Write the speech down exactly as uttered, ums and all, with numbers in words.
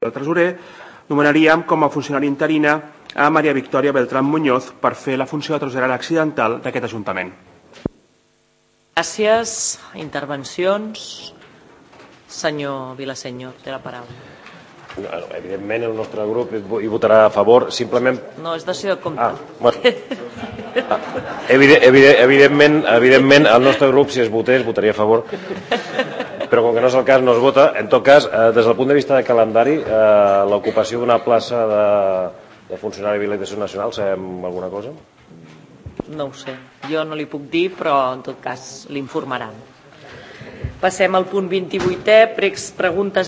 del tresorer, nomenaríem com a funcionari interina a Maria Victòria Beltrán Muñoz per fer la funció de tresorera accidental d'aquest Ajuntament. Gràcies. Intervencions. Senyor Vilaseñor, té la paraula. Evidentment, el nostre grup hi votarà a favor, simplement... No, és decisió de compte. Ah, bueno. Evidentment, evidentment, el nostre grup, si es votés, votaria a favor, però com que no és el cas, no es vota. En tot cas, des del punt de vista de calendari, l'ocupació d'una plaça de funcionari d'habilitació nacional, sabem alguna cosa? No ho sé, jo no li puc dir, però en tot cas l'informaran. Passem al punt vint-i-vuitè, preguntes